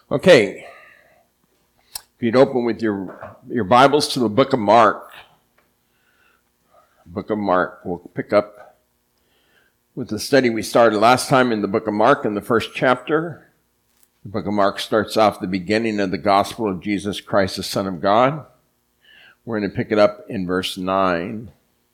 Okay, if you'd open with your Bibles to the book of Mark. Book of Mark. We'll pick up with the study we started last time in the book of Mark in the first chapter. The book of Mark starts off the beginning of the gospel of Jesus Christ, the Son of God. We're going to pick it up in verse 9.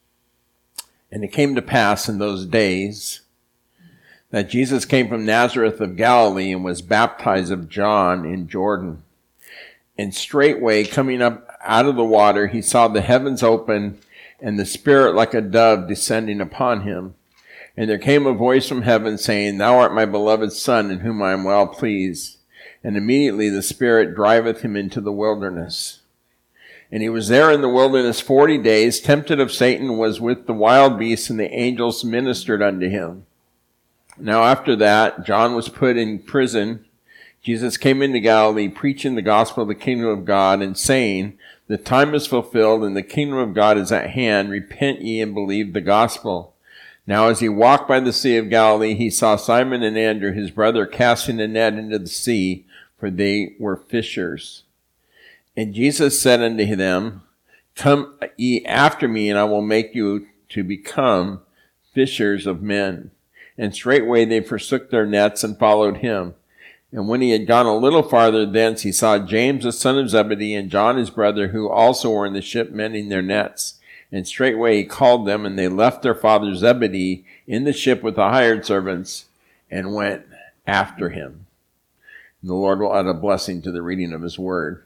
And it came to pass in those days that Jesus came from Nazareth of Galilee and was baptized of John in Jordan. And straightway, coming up out of the water, he saw the heavens open and the Spirit like a dove descending upon him. And there came a voice from heaven saying, Thou art my beloved Son, in whom I am well pleased. And immediately the Spirit driveth him into the wilderness. And he was there in the wilderness 40 days, tempted of Satan, was with the wild beasts, and the angels ministered unto him. Now after that, John was put in prison. Jesus came into Galilee, preaching the gospel of the kingdom of God, and saying, The time is fulfilled, and the kingdom of God is at hand. Repent ye and believe the gospel. Now as he walked by the sea of Galilee, he saw Simon and Andrew, his brother, casting a net into the sea, for they were fishers. And Jesus said unto them, Come ye after me, and I will make you to become fishers of men. And straightway they forsook their nets and followed him. And when he had gone a little farther thence, he saw James the son of Zebedee and John his brother, who also were in the ship mending their nets. And straightway he called them, and they left their father Zebedee in the ship with the hired servants, and went after him. And the Lord will add a blessing to the reading of his word.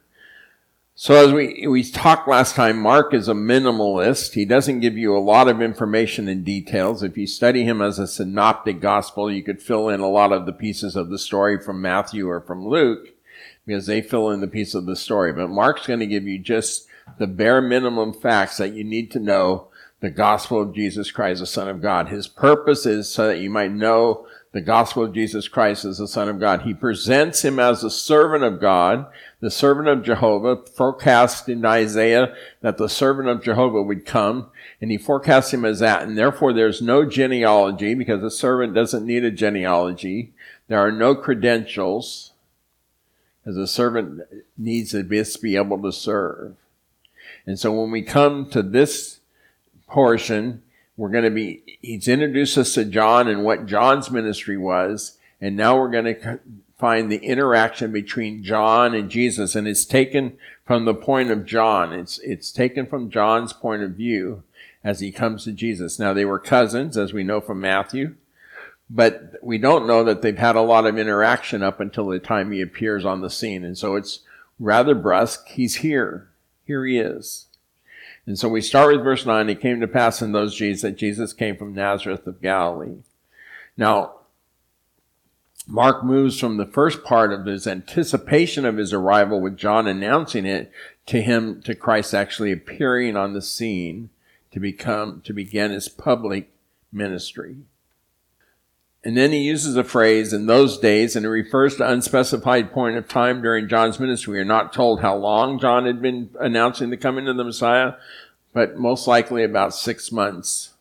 So as we talked last time, Mark is a minimalist. He doesn't give you a lot of information and details. If you study him as a synoptic gospel, you could fill in a lot of the pieces of the story from Matthew or from Luke, because they fill in the piece of the story. But Mark's going to give you just the bare minimum facts that you need to know the gospel of Jesus Christ, the Son of God. His purpose is so that you might know the gospel of Jesus Christ as the Son of God. He presents him as the servant of God, the servant of Jehovah, forecast in Isaiah that the servant of Jehovah would come, and he forecasts him as that. And therefore there's no genealogy, because a servant doesn't need a genealogy. There are no credentials, because a servant needs to be able to serve. And so when we come to this portion, he's introduced us to John and what John's ministry was, and now we're going to find the interaction between John and Jesus, and it's taken from the point of John. It's taken from John's point of view as he comes to Jesus. Now, they were cousins, as we know from Matthew, but we don't know that they've had a lot of interaction up until the time he appears on the scene, and so it's rather brusque. He's here. Here he is. And so we start with verse 9. It came to pass in those days that Jesus came from Nazareth of Galilee. Now, Mark moves from the first part of his anticipation of his arrival with John announcing it to Christ actually appearing on the scene to begin his public ministry. And then he uses a phrase, in those days, and it refers to unspecified point of time during John's ministry. We are not told how long John had been announcing the coming of the Messiah, but most likely about 6 months.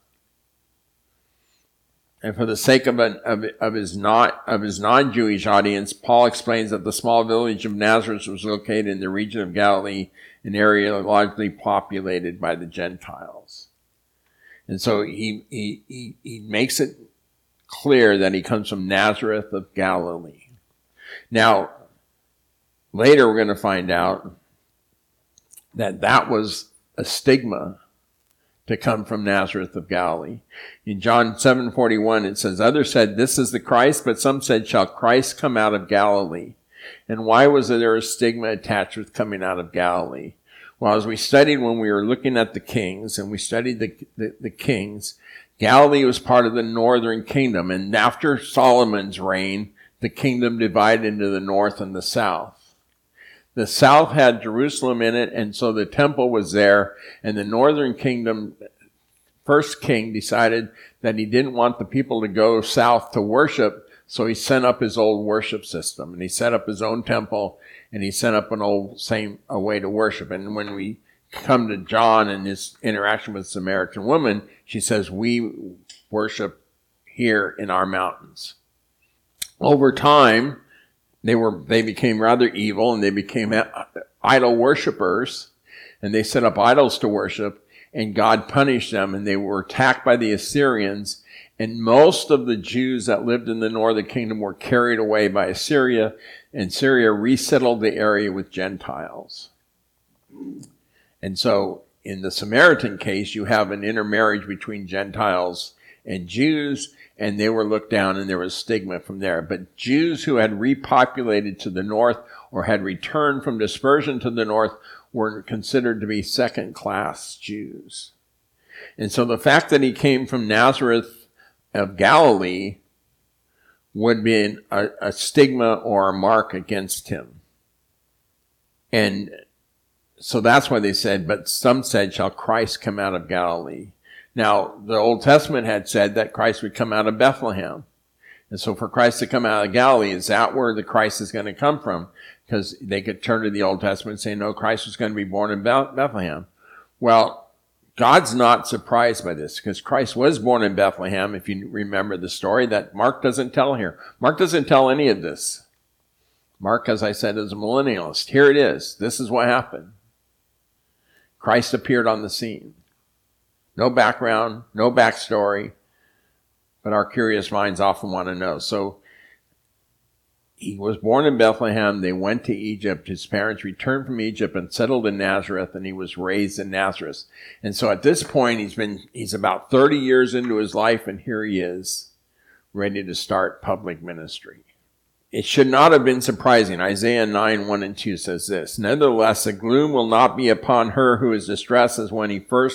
And for the sake of his non-Jewish audience, Paul explains that the small village of Nazareth was located in the region of Galilee, an area largely populated by the Gentiles. And so he makes it clear that he comes from Nazareth of Galilee. Now, later we're going to find out that was a stigma to come from Nazareth of Galilee. In John 7:41 it says, Others said, This is the Christ, but some said, Shall Christ come out of Galilee? And why was there a stigma attached with coming out of Galilee? Well, as we studied when we were looking at the kings, and we studied the kings, Galilee was part of the northern kingdom, and after Solomon's reign, the kingdom divided into the north and the south. The south had Jerusalem in it, and so the temple was there, and the northern kingdom, first king, decided that he didn't want the people to go south to worship, so he sent up his old worship system, and he set up his own temple, and he set up a way to worship. And when we come to John and his interaction with the Samaritan woman, she says, we worship here in our mountains. Over time, they became rather evil, and they became idol worshipers, and they set up idols to worship, and God punished them, and they were attacked by the Assyrians, and most of the Jews that lived in the northern kingdom were carried away by Assyria, and Syria resettled the area with Gentiles. And so in the Samaritan case, you have an intermarriage between Gentiles and Jews, and they were looked down, and there was stigma from there. But Jews who had repopulated to the north or had returned from dispersion to the north were considered to be second-class Jews. And so the fact that he came from Nazareth of Galilee would be a stigma or a mark against him. And so that's why they said, but some said, shall Christ come out of Galilee? Now, the Old Testament had said that Christ would come out of Bethlehem. And so for Christ to come out of Galilee, is that where the Christ is going to come from? Because they could turn to the Old Testament and say, no, Christ was going to be born in Bethlehem. Well, God's not surprised by this, because Christ was born in Bethlehem, if you remember the story that Mark doesn't tell here. Mark doesn't tell any of this. Mark, as I said, is a millennialist. Here it is. This is what happened. Christ appeared on the scene. No background, no backstory, but our curious minds often want to know. So he was born in Bethlehem. They went to Egypt. His parents returned from Egypt and settled in Nazareth, and he was raised in Nazareth. And so at this point, he's about 30 years into his life, and here he is, ready to start public ministry. It should not have been surprising. Isaiah 9, 1 and 2 says this, nevertheless, the gloom will not be upon her who is distressed as when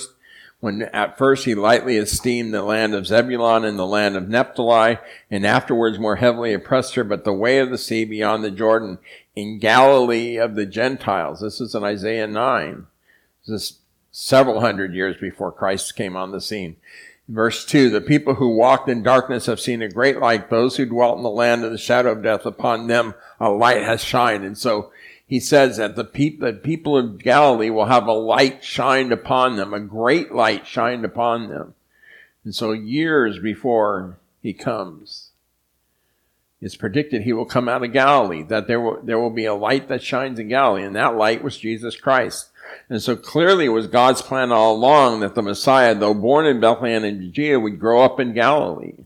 at first he lightly esteemed the land of Zebulun and the land of Naphtali, and afterwards more heavily oppressed her, but the way of the sea beyond the Jordan, in Galilee of the Gentiles. This is in Isaiah 9. This is several hundred years before Christ came on the scene. Verse 2, the people who walked in darkness have seen a great light. Those who dwelt in the land of the shadow of death, upon them a light has shined. And so he says that the people of Galilee will have a light shined upon them, a great light shined upon them. And so years before he comes, it's predicted he will come out of Galilee, that there will be a light that shines in Galilee, and that light was Jesus Christ. And so clearly it was God's plan all along that the Messiah, though born in Bethlehem and Judea, would grow up in Galilee.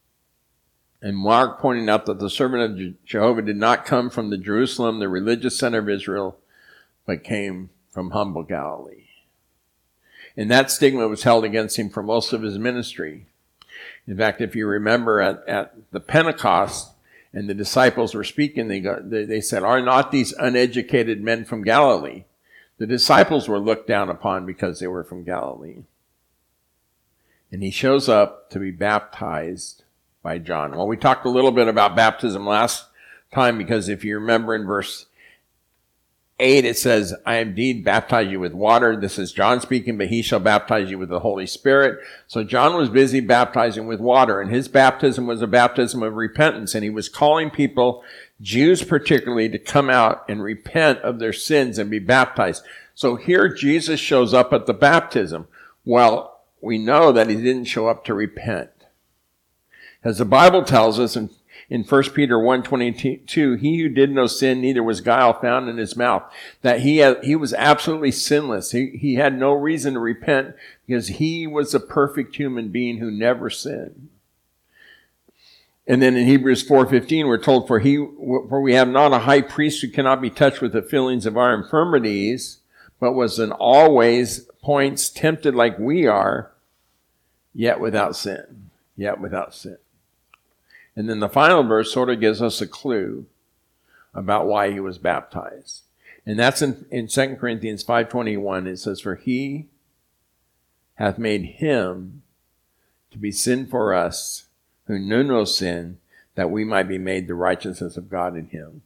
And Mark pointed out that the servant of Jehovah did not come from the Jerusalem, the religious center of Israel, but came from humble Galilee. And that stigma was held against him for most of his ministry. In fact, if you remember at the Pentecost, and the disciples were speaking, they said, are not these uneducated men from Galilee? The disciples were looked down upon because they were from Galilee. And he shows up to be baptized by John. Well, we talked a little bit about baptism last time, because if you remember in verse 8, it says, I indeed baptize you with water. This is John speaking, but he shall baptize you with the Holy Spirit. So John was busy baptizing with water, and his baptism was a baptism of repentance. And he was calling people, Jews particularly, to come out and repent of their sins and be baptized. So here Jesus shows up at the baptism. Well, we know that he didn't show up to repent. As the Bible tells us in 1 Peter 1:22, he who did no sin, neither was guile found in his mouth. That he was absolutely sinless. He had no reason to repent, because he was a perfect human being who never sinned. And then in Hebrews 4:15, we're told, for we have not a high priest who cannot be touched with the feelings of our infirmities, but was in all ways points tempted like we are, yet without sin. Yet without sin. And then the final verse sort of gives us a clue about why he was baptized. And that's in 2 Corinthians 5:21. It says, for he hath made him to be sin for us, who knew no sin, that we might be made the righteousness of God in him.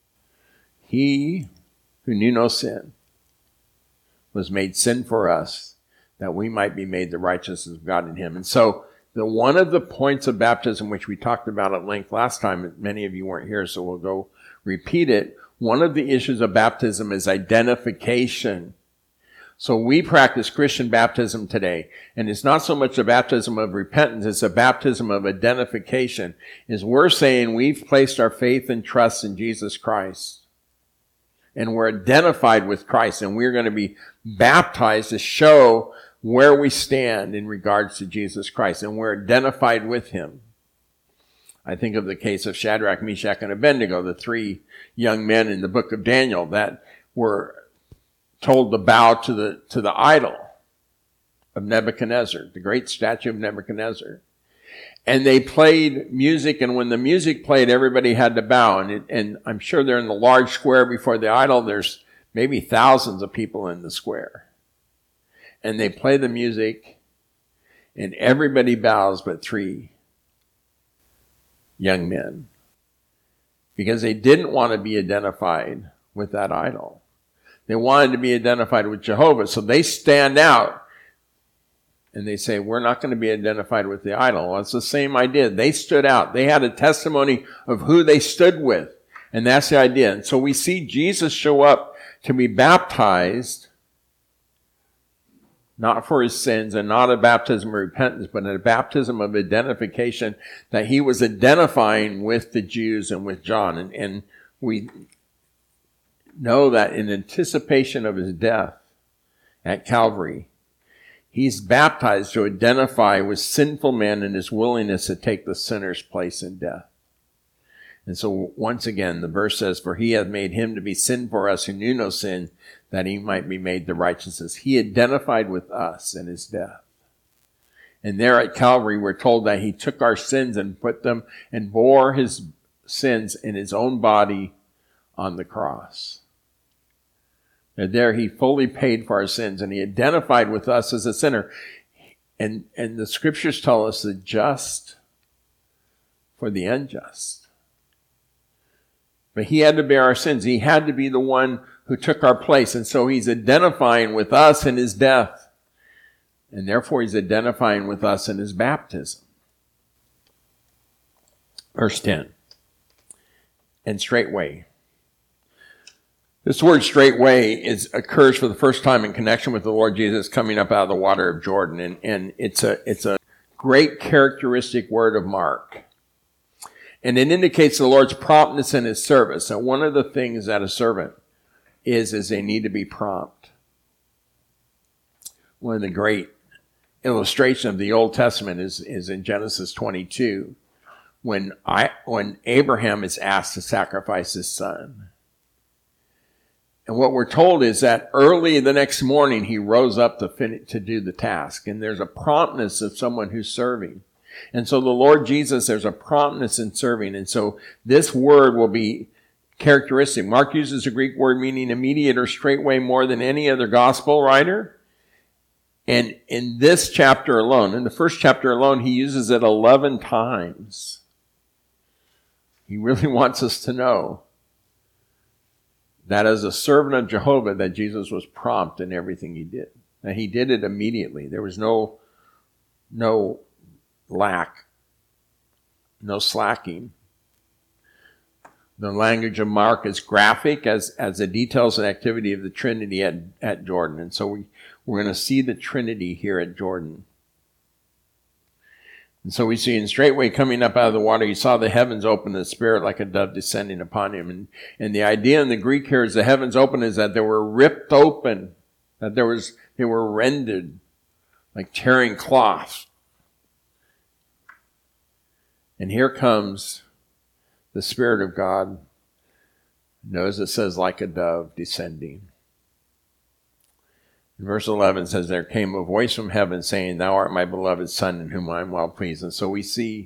He who knew no sin was made sin for us, that we might be made the righteousness of God in him. And so one of the points of baptism, which we talked about at length last time, many of you weren't here, so we'll go repeat it. One of the issues of baptism is identification. So we practice Christian baptism today. And it's not so much a baptism of repentance, it's a baptism of identification. Is we're saying we've placed our faith and trust in Jesus Christ. And we're identified with Christ. And we're going to be baptized to show where we stand in regards to Jesus Christ. And we're identified with him. I think of the case of Shadrach, Meshach, and Abednego, the three young men in the book of Daniel that were told to bow to the idol of Nebuchadnezzar, the great statue of Nebuchadnezzar. And they played music, and when the music played, everybody had to bow. And I'm sure they're in the large square before the idol. There's maybe thousands of people in the square. And they play the music, and everybody bows but three young men. Because they didn't want to be identified with that idol. They wanted to be identified with Jehovah. So they stand out and they say, we're not going to be identified with the idol. Well, it's the same idea. They stood out. They had a testimony of who they stood with. And that's the idea. And so we see Jesus show up to be baptized, not for his sins and not a baptism of repentance, but a baptism of identification, that he was identifying with the Jews and with John. And we know that in anticipation of his death at Calvary, he's baptized to identify with sinful men and his willingness to take the sinner's place in death. And so once again, the verse says, for he hath made him to be sin for us who knew no sin, that he might be made the righteousness. He identified with us in his death. And there at Calvary, we're told that he took our sins and put them and bore his sins in his own body on the cross. And there he fully paid for our sins, and he identified with us as a sinner. And the scriptures tell us the just for the unjust. But he had to bear our sins. He had to be the one who took our place. And so he's identifying with us in his death. And therefore he's identifying with us in his baptism. Verse 10. And straightway. This word straightway occurs for the first time in connection with the Lord Jesus coming up out of the water of Jordan. And it's a great characteristic word of Mark. And it indicates the Lord's promptness in his service. And one of the things that a servant is they need to be prompt. One of the great illustrations of the Old Testament is in Genesis 22, when Abraham is asked to sacrifice his son. And what we're told is that early the next morning, he rose up to do the task. And there's a promptness of someone who's serving. And so the Lord Jesus, there's a promptness in serving. And so this word will be characteristic. Mark uses a Greek word meaning immediate or straightway more than any other gospel writer. And in this chapter alone, in the first chapter alone, he uses it 11 times. He really wants us to know that as a servant of Jehovah, that Jesus was prompt in everything he did. And he did it immediately. There was no lack, no slacking. The language of Mark is graphic as the details and activity of the Trinity at Jordan. And so we're going to see the Trinity here at Jordan. And so we see in straightway coming up out of the water, he saw the heavens open, the Spirit like a dove descending upon him. And the idea in the Greek here is the heavens open is that they were ripped open, that they were rended like tearing cloth. And here comes the Spirit of God. Notice it says like a dove descending. Verse 11 says, there came a voice from heaven saying, thou art my beloved Son in whom I am well pleased. And so we see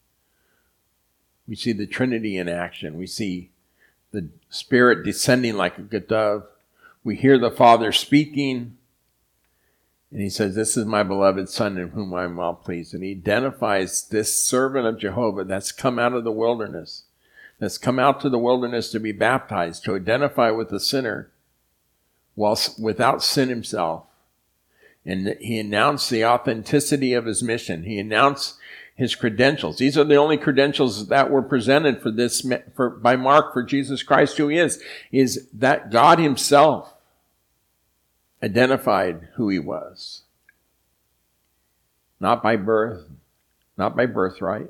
the Trinity in action. We see the Spirit descending like a good dove. We hear the Father speaking. And he says, this is my beloved Son in whom I am well pleased. And he identifies this servant of Jehovah that's come out of the wilderness, that's come out to the wilderness to be baptized, to identify with the sinner, without sin himself. And he announced the authenticity of his mission. He announced his credentials. These are the only credentials that were presented by Mark for Jesus Christ, who he is that God himself identified who he was. Not by birth, not by birthright,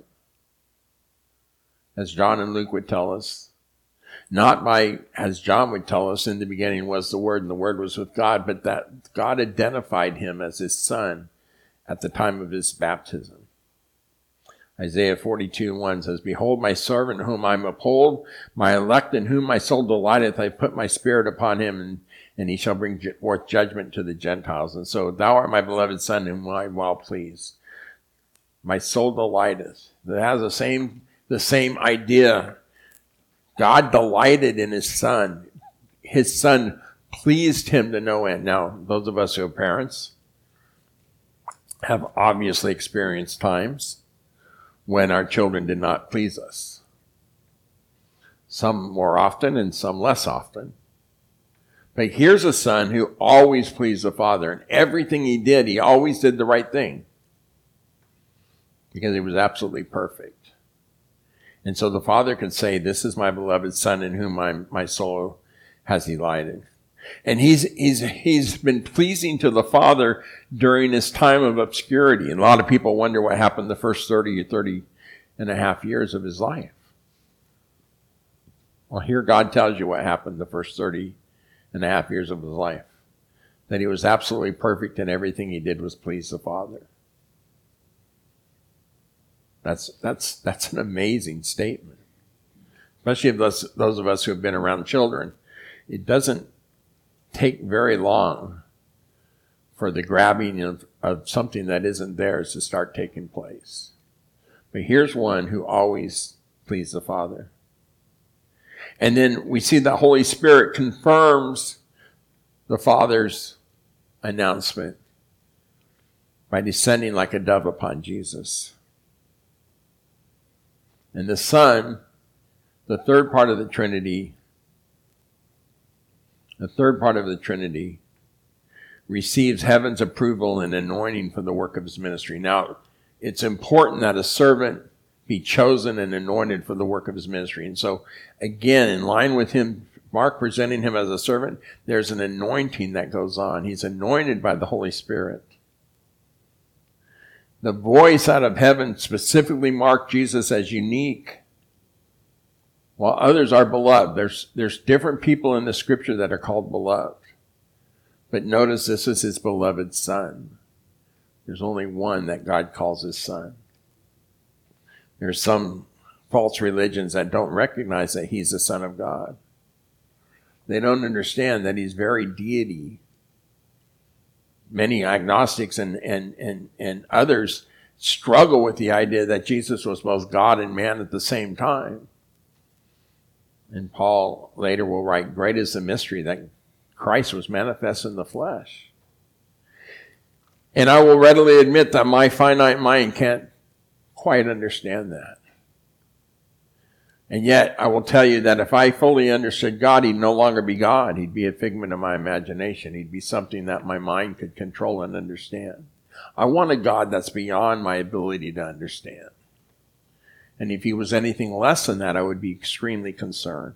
as John and Luke would tell us. Not by, as John would tell us, in the beginning was the Word, and the Word was with God, but that God identified him as his son at the time of his baptism. Isaiah 42:1 says, "Behold my servant whom I uphold, my elect in whom my soul delighteth. I put my spirit upon him, and he shall bring forth judgment to the Gentiles. And so thou art my beloved son, in whom I am well pleased." My soul delighteth. That has the same idea. God delighted in his son. His son pleased him to no end. Now, those of us who are parents have obviously experienced times when our children did not please us. Some more often and some less often. But here's a son who always pleased the Father. And everything he did, he always did the right thing. Because he was absolutely perfect. And so the Father could say, "This is my beloved Son in whom my soul has delighted." And he's been pleasing to the Father during his time of obscurity. And a lot of people wonder what happened the first 30 and a half years of his life. Well, here God tells you what happened the first 30 and a half years of his life. That he was absolutely perfect, and everything he did was please the Father. That's an amazing statement. Especially if those of us who have been around children. It doesn't take very long for the grabbing of something that isn't theirs to start taking place. But here's one who always pleased the Father. And then we see the Holy Spirit confirms the Father's announcement by descending like a dove upon Jesus. And the Son, the third part of the Trinity, receives heaven's approval and anointing for the work of his ministry. Now, it's important that a servant be chosen and anointed for the work of his ministry. And so, again, in line with him, Mark presenting him as a servant, there's an anointing that goes on. He's anointed by the Holy Spirit. The voice out of heaven specifically marked Jesus as unique, while others are beloved. There's different people in the scripture that are called beloved. But notice this is his beloved Son. There's only one that God calls his Son. There's some false religions that don't recognize that he's the Son of God. They don't understand that he's very deity. Many agnostics and others struggle with the idea that Jesus was both God and man at the same time. And Paul later will write, "Great is the mystery that Christ was manifest in the flesh." And I will readily admit that my finite mind can't quite understand that. And yet, I will tell you that if I fully understood God, he'd no longer be God. He'd be a figment of my imagination. He'd be something that my mind could control and understand. I want a God that's beyond my ability to understand. And if he was anything less than that, I would be extremely concerned.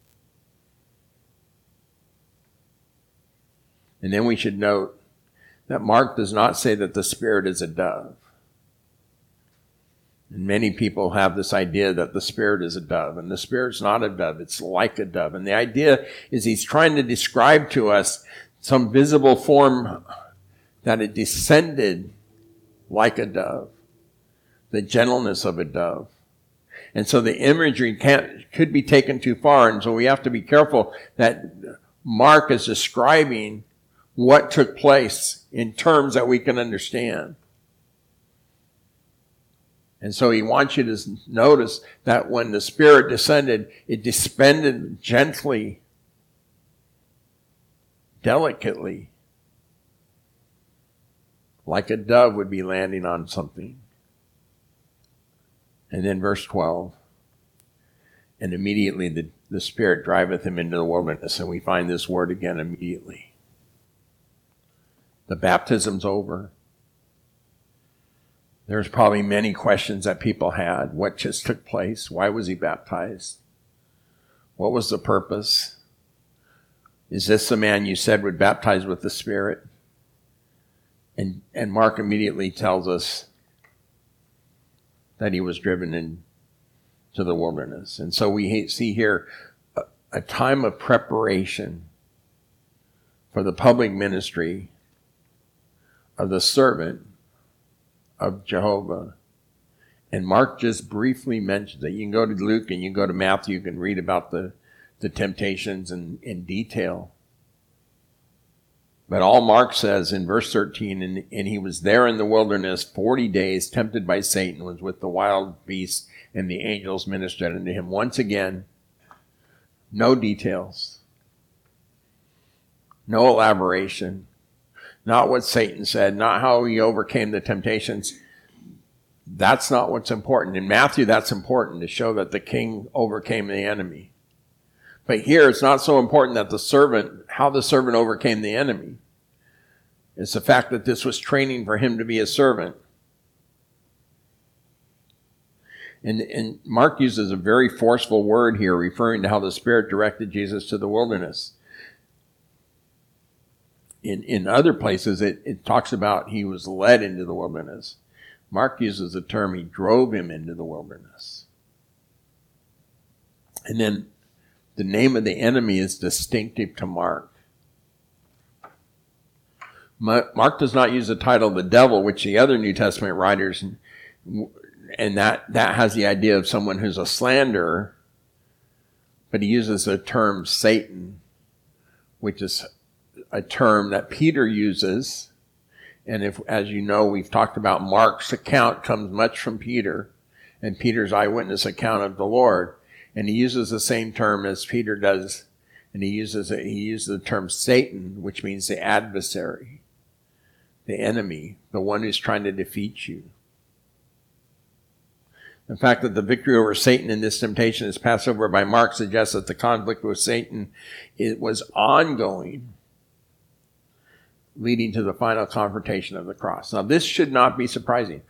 And then we should note that Mark does not say that the Spirit is a dove. And many people have this idea that the Spirit is a dove, and the Spirit's not a dove, it's like a dove. And the idea is he's trying to describe to us some visible form that it descended like a dove, the gentleness of a dove. And so the imagery could be taken too far, and so we have to be careful that Mark is describing what took place in terms that we can understand. And so he wants you to notice that when the Spirit descended, it descended gently, delicately, like a dove would be landing on something. And then verse 12, and immediately the Spirit driveth him into the wilderness. And we find this word again, immediately. The baptism's over. There's probably many questions that people had. What just took place? Why was he baptized? What was the purpose? Is this the man you said would baptize with the Spirit? And Mark immediately tells us that he was driven into the wilderness. And so we see here a time of preparation for the public ministry of the servant of Jehovah. And Mark just briefly mentions it. You can go to Luke and you can go to Matthew, you can read about the temptations in detail. But all Mark says in verse 13, and he was there in the wilderness 40 days, tempted by Satan, was with the wild beasts, and the angels ministered unto him. Once again, no details, no elaboration, not what Satan said, not how he overcame the temptations. That's not what's important. In Matthew, that's important to show that the king overcame the enemy. But here, it's not so important that how the servant overcame the enemy. It's the fact that this was training for him to be a servant. And Mark uses a very forceful word here, referring to how the Spirit directed Jesus to the wilderness. In other places, it talks about he was led into the wilderness. Mark uses the term, he drove him into the wilderness. And then the name of the enemy is distinctive to Mark. Mark does not use the title the devil, which the other New Testament writers, and that has the idea of someone who's a slanderer, but he uses the term Satan, which is a term that Peter uses. And as you know, we've talked about Mark's account comes much from Peter and Peter's eyewitness account of the Lord. And he uses the same term as Peter does. And he uses the term Satan, which means the adversary, the enemy, the one who's trying to defeat you. The fact that the victory over Satan in this temptation is passed over by Mark suggests that the conflict with Satan was ongoing, leading to the final confrontation of the cross. Now, this should not be surprising.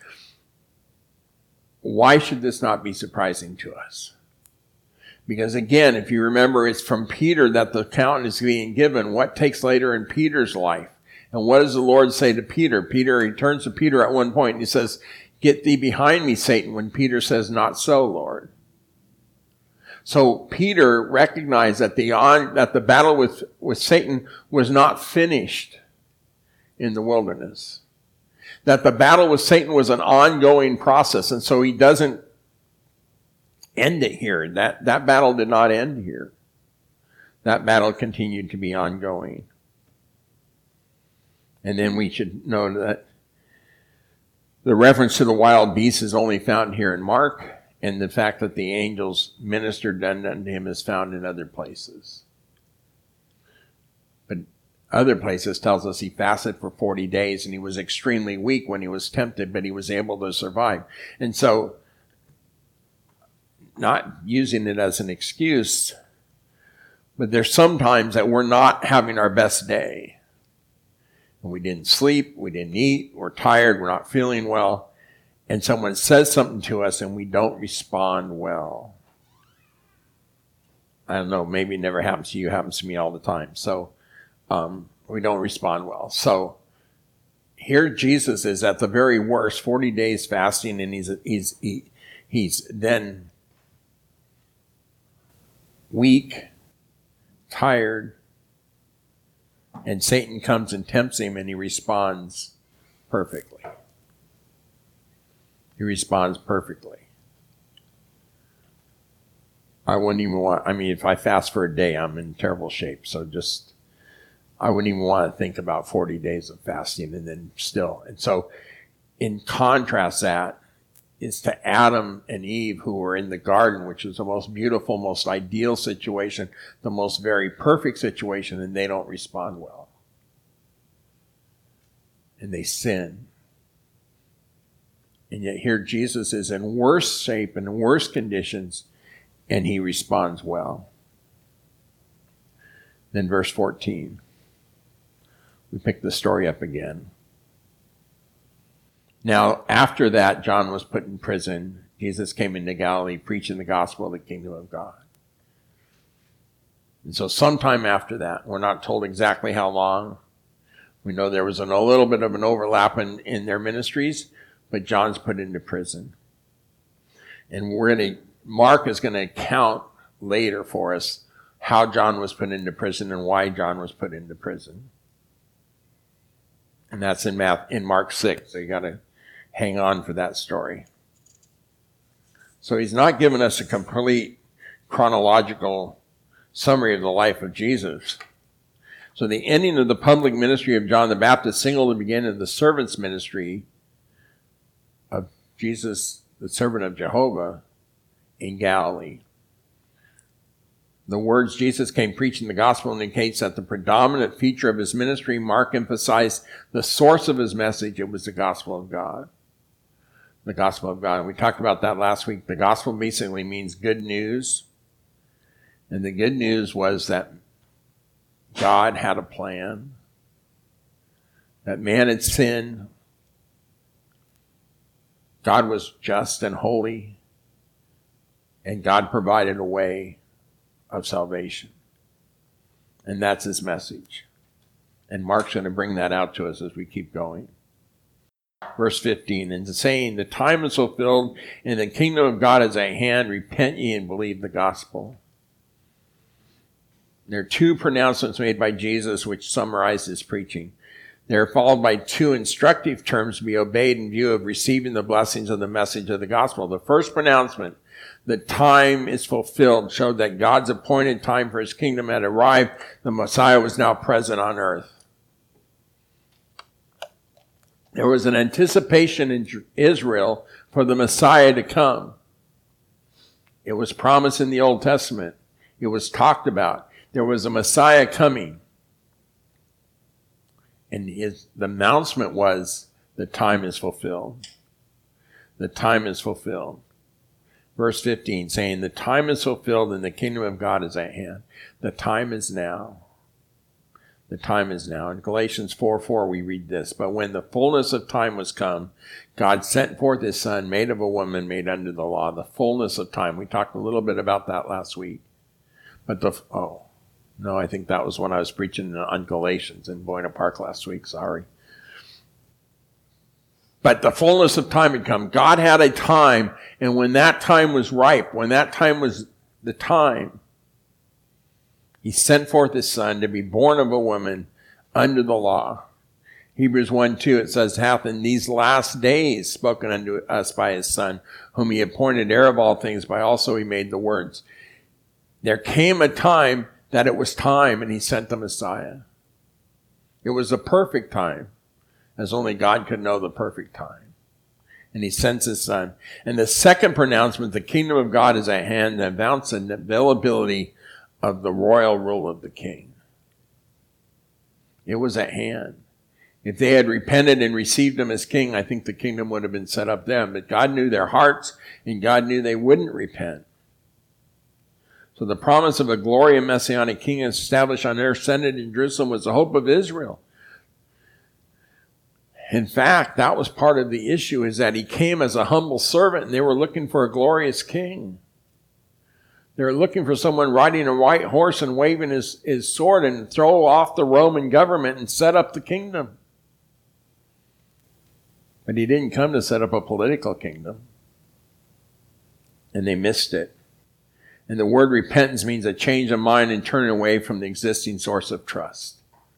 Why should this not be surprising to us? Because again, if you remember, it's from Peter that the account is being given. What takes later in Peter's life? And what does the Lord say to Peter? He turns to Peter at one point and he says, "Get thee behind me, Satan," when Peter says, "Not so, Lord." So Peter recognized that the battle with Satan was not finished in the wilderness. That the battle with Satan was an ongoing process, and so he doesn't end it here. That battle did not end here. That battle continued to be ongoing. And then we should know that the reference to the wild beasts is only found here in Mark, and the fact that the angels ministered unto him is found in other places. But other places tells us he fasted for 40 days and he was extremely weak when he was tempted, but he was able to survive. And so, not using it as an excuse, but there's sometimes that we're not having our best day. And we didn't sleep, we didn't eat, we're tired, we're not feeling well. And someone says something to us and we don't respond well. I don't know, maybe it never happens to you, it happens to me all the time. So we don't respond well. So here Jesus is at the very worst, 40 days fasting, and he's then weak, tired, and Satan comes and tempts him, and he responds perfectly. He responds perfectly. I wouldn't even want, if I fast for a day, I'm in terrible shape. So I wouldn't even want to think about 40 days of fasting and then still. And so in contrast, that is to Adam and Eve, who were in the garden, which was the most beautiful, most ideal situation, the most very perfect situation, and they don't respond well. And they sin. And yet here Jesus is in worse shape and worse conditions, and he responds well. Then verse 14. We pick the story up again. Now, after that, John was put in prison. Jesus came into Galilee, preaching the gospel of the kingdom of God. And so sometime after that, we're not told exactly how long. We know there was a little bit of an overlap in their ministries, but John's put into prison. And Mark is going to account later for us how John was put into prison and why John was put into prison. And that's in Mark 6. So you got to hang on for that story. So he's not giving us a complete chronological summary of the life of Jesus. So the ending of the public ministry of John the Baptist signaled the beginning of the servant's ministry of Jesus, the servant of Jehovah, in Galilee. The words Jesus came preaching the gospel indicates that the predominant feature of his ministry. Mark emphasized the source of his message. It was the gospel of God. The gospel of God. And we talked about that last week. The gospel basically means good news. And the good news was that God had a plan, that man had sinned. God was just and holy, and God provided a way of salvation. And that's his message. And Mark's going to bring that out to us as we keep going. Verse 15, and saying, the time is fulfilled, and the kingdom of God is at hand. Repent ye and believe the gospel. There are two pronouncements made by Jesus which summarize his preaching. They are followed by two instructive terms to be obeyed in view of receiving the blessings of the message of the gospel. The first pronouncement, the time is fulfilled, showed that God's appointed time for his kingdom had arrived. The Messiah was now present on earth. There was an anticipation in Israel for the Messiah to come. It was promised in the Old Testament. It was talked about. There was a Messiah coming. And the announcement was, the time is fulfilled. The time is fulfilled. Verse 15, saying, the time is fulfilled and the kingdom of God is at hand. The time is now. The time is now. In Galatians 4:4 we read this, but when the fullness of time was come, God sent forth his son, made of a woman, made under the law. The fullness of time. We talked a little bit about that last week. But I think that was when I was preaching on Galatians in Buena Park last week. Sorry. But the fullness of time had come. God had a time, and when that time was ripe, when that time was the time, he sent forth his son to be born of a woman under the law. Hebrews 1:2, it says, hath in these last days spoken unto us by his son, whom he appointed heir of all things, by also he made the words. There came a time that it was time, and he sent the Messiah. It was a perfect time, as only God could know the perfect time. And he sends his son. And the second pronouncement, the kingdom of God is at hand, announced the availability of the royal rule of the king. It was at hand. If they had repented and received him as king, I think the kingdom would have been set up then. But God knew their hearts, and God knew they wouldn't repent. So the promise of a glorious messianic king established on earth, centered in Jerusalem, was the hope of Israel. In fact, that was part of the issue, is that he came as a humble servant, and they were looking for a glorious king. They were looking for someone riding a white horse and waving his sword and throw off the Roman government and set up the kingdom. But he didn't come to set up a political kingdom. And they missed it. And the word repentance means a change of mind and turning away from the existing source of trust.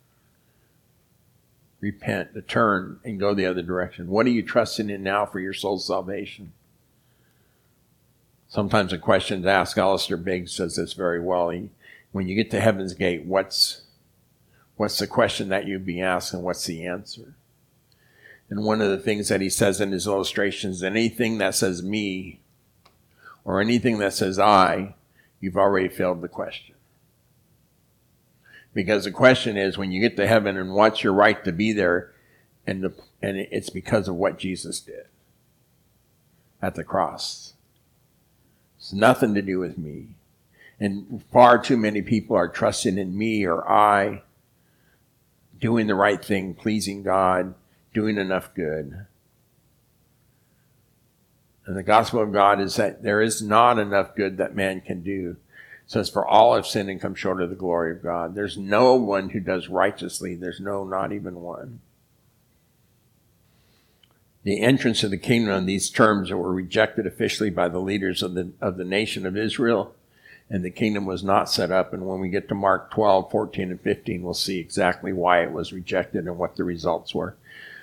Repent, to turn and go the other direction. What are you trusting in now for your soul's salvation? Sometimes a question to ask, Alistair Biggs says this very well. When you get to heaven's gate, what's the question that you'd be asked, and what's the answer? And one of the things that he says in his illustrations, anything that says me or anything that says I, you've already failed the question. Because the question is, when you get to heaven, and what's your right to be there? And it's because of what Jesus did at the cross. It's nothing to do with me. And far too many people are trusting in me or I, doing the right thing, pleasing God, doing enough good. And the gospel of God is that there is not enough good that man can do says, for all have sinned and come short of the glory of God. There's no one who does righteously. There's not even one. The entrance of the kingdom on these terms were rejected officially by the leaders of the nation of Israel, and the kingdom was not set up. And when we get to Mark 12, 14, and 15, we'll see exactly why it was rejected and what the results were.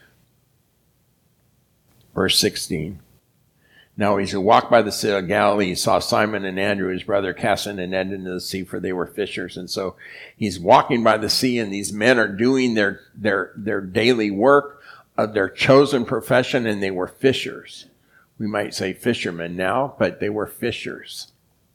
Verse 16. Now as he walked by the Sea of Galilee, he saw Simon and Andrew, his brother, casting a net into the sea, for they were fishers. And so he's walking by the sea, and these men are doing their daily work of their chosen profession, and they were fishers. We might say fishermen now, but they were fishers.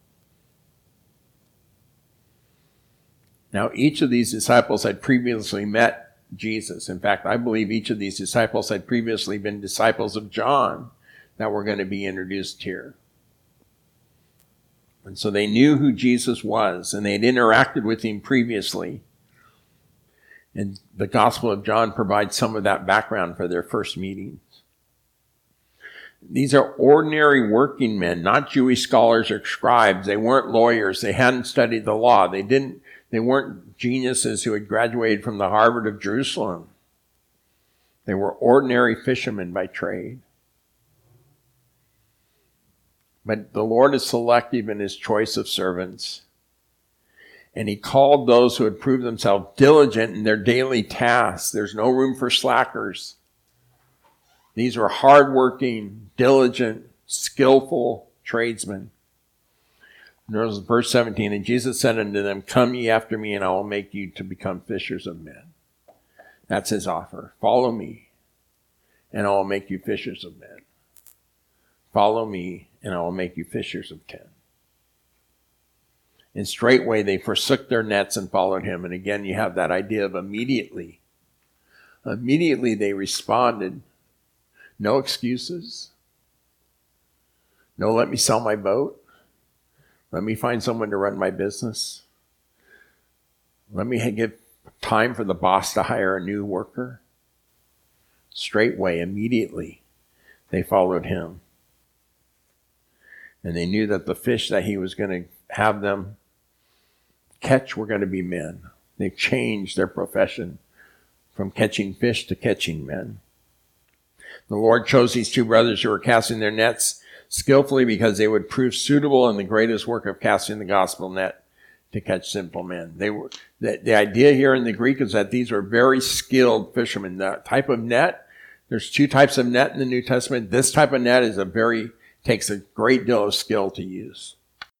Now each of these disciples had previously met Jesus. In fact, I believe each of these disciples had previously been disciples of John that were going to be introduced here. And so they knew who Jesus was, and they had interacted with him previously. And the Gospel of John provides some of that background for their first meetings. These are ordinary working men, not Jewish scholars or scribes. They weren't lawyers. They hadn't studied the law. They weren't geniuses who had graduated from the Harvard of Jerusalem. They were ordinary fishermen by trade. But the Lord is selective in his choice of servants. And he called those who had proved themselves diligent in their daily tasks. There's no room for slackers. These were hardworking, diligent, skillful tradesmen. Notice verse 17, and Jesus said unto them, come ye after me, and I will make you to become fishers of men. That's his offer. Follow me, and I will make you fishers of men. Follow me, and I will make you fishers of men. And straightway they forsook their nets and followed him. And again, you have that idea of immediately. Immediately they responded. No excuses. No, let me sell my boat. Let me find someone to run my business. Let me give time for the boss to hire a new worker. Straightway, immediately, they followed him. And they knew that the fish that he was going to have them catch were going to be men. They changed their profession from catching fish to catching men. The Lord chose these two brothers who were casting their nets skillfully because they would prove suitable in the greatest work of casting the gospel net to catch sinful men. They were the idea here in the Greek is that these were very skilled fishermen. The type of net, there's two types of net in the New Testament. This type of net is takes a great deal of skill to use.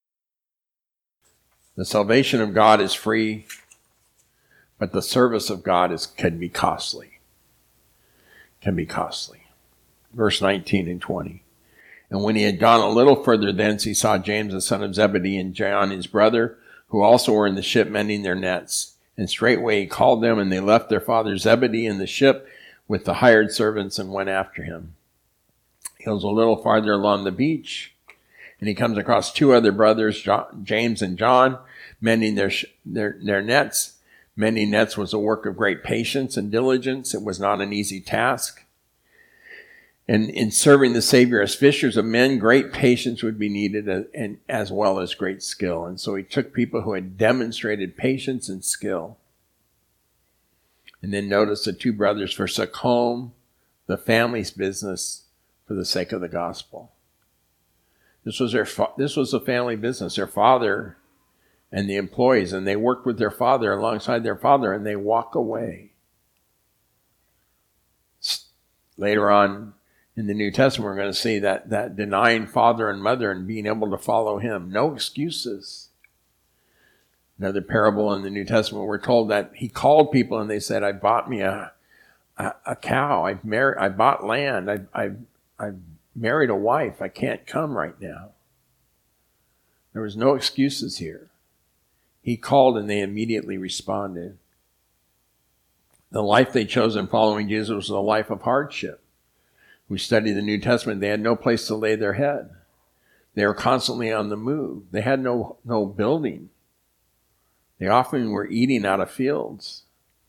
The salvation of God is free, but the service of God can be costly. Can be costly. Verse 19 and 20. And when he had gone a little further thence, he saw James the son of Zebedee and John his brother, who also were in the ship mending their nets. And straightway he called them, and they left their father Zebedee in the ship with the hired servants and went after him. He goes a little farther along the beach, and he comes across two other brothers, James and John, mending their nets. Mending nets was a work of great patience and diligence. It was not an easy task. And in serving the Savior as fishers of men, great patience would be needed, and as well as great skill. And so he took people who had demonstrated patience and skill. And then notice the two brothers forsook home, the family's business, for the sake of the gospel. This was a family business. Their father and the employees, and they worked with their father alongside their father, and they walk away. Later on in the New Testament, we're going to see that denying father and mother and being able to follow him. No excuses. Another parable in the New Testament, we're told that he called people and they said, I bought me a cow. I bought land. I've married a wife. I can't come right now. There was no excuses here. He called and they immediately responded. The life they chose in following Jesus was a life of hardship. We study the New Testament. They had no place to lay their head. They were constantly on the move. They had no building. They often were eating out of fields.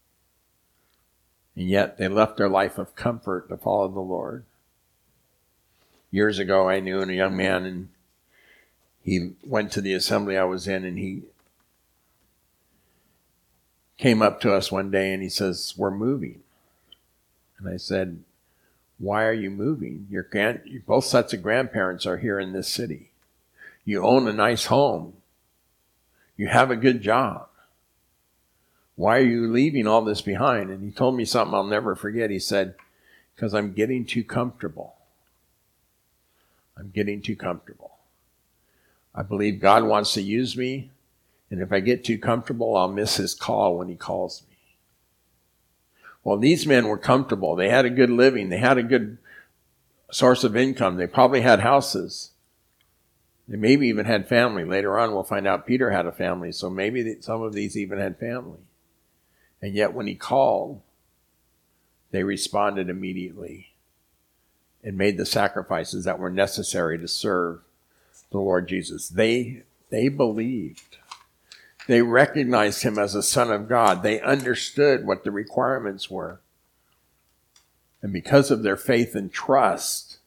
And yet they left their life of comfort to follow the Lord. Years ago, I knew a young man, and he went to the assembly I was in, and he came up to us one day and he says, "We're moving." And I said, "Why are you moving? Both sets of grandparents are here in this city. You own a nice home. You have a good job. Why are you leaving all this behind?" And he told me something I'll never forget. He said, "Because I'm getting too comfortable. I'm getting too comfortable. I believe God wants to use me, and if I get too comfortable, I'll miss his call when he calls me." Well, these men were comfortable. They had a good living. They had a good source of income. They probably had houses. They maybe even had family. Later on, we'll find out Peter had a family, so maybe some of these even had family. And yet when he called, they responded immediately and made the sacrifices that were necessary to serve the Lord Jesus. They believed. They recognized him as a son of God. They understood what the requirements were. And because of their faith and trust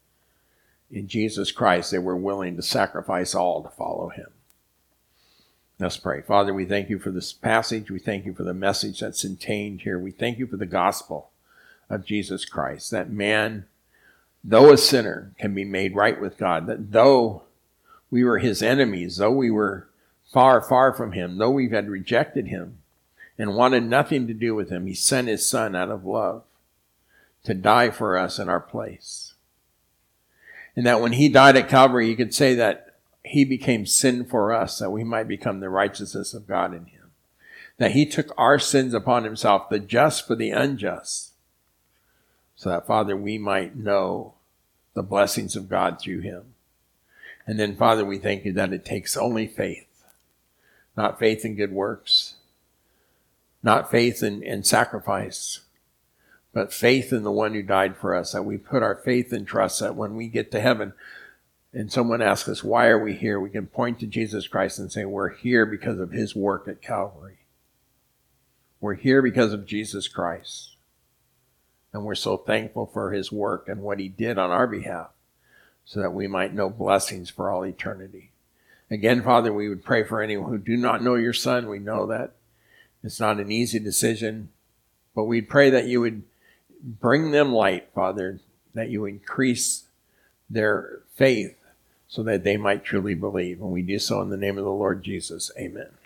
in Jesus Christ, they were willing to sacrifice all to follow him. Let's pray. Father, we thank you for this passage. We thank you for the message that's contained here. We thank you for the gospel of Jesus Christ, that man, though a sinner, can be made right with God, that though we were his enemies, though we were far, far from him, though we had rejected him and wanted nothing to do with him, he sent his son out of love to die for us in our place. And that when he died at Calvary, you could say that he became sin for us, that we might become the righteousness of God in him. That he took our sins upon himself, the just for the unjust, so that, Father, we might know the blessings of God through him. And then, Father, we thank you that it takes only faith, not faith in good works, not faith in sacrifice, but faith in the one who died for us, that we put our faith and trust that when we get to heaven and someone asks us, why are we here? We can point to Jesus Christ and say, we're here because of his work at Calvary. We're here because of Jesus Christ. And we're so thankful for his work and what he did on our behalf so that we might know blessings for all eternity. Again, Father, we would pray for anyone who do not know your son. We know that it's not an easy decision, but we'd pray that you would bring them light, Father, that you increase their faith so that they might truly believe. And we do so in the name of the Lord Jesus. Amen.